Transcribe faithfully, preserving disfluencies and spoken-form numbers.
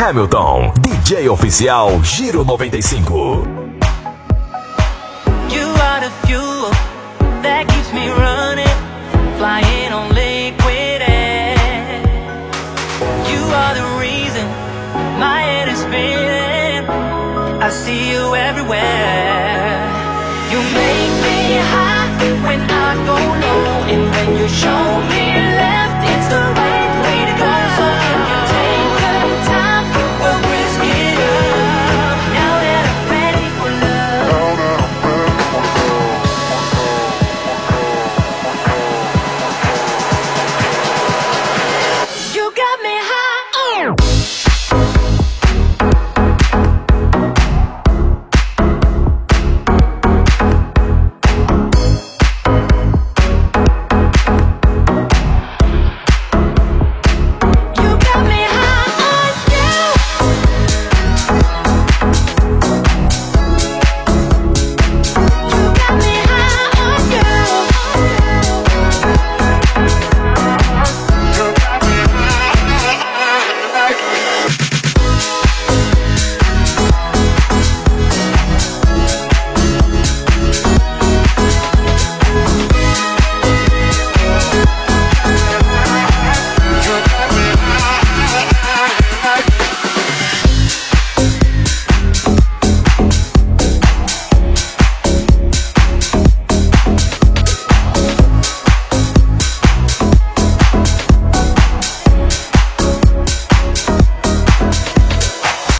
Hamilton, D J oficial Giro noventa e cinco. You are the fuel that keeps me running, flying on liquid air. You are the reason my head is spinning. I see you everywhere. You make me high when I go low, and when you show